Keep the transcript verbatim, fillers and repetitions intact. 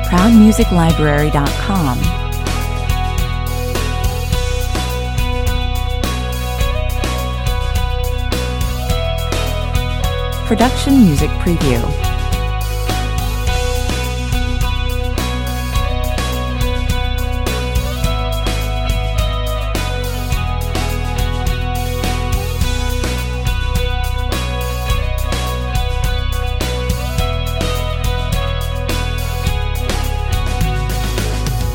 proud music library dot com. Production Music Preview.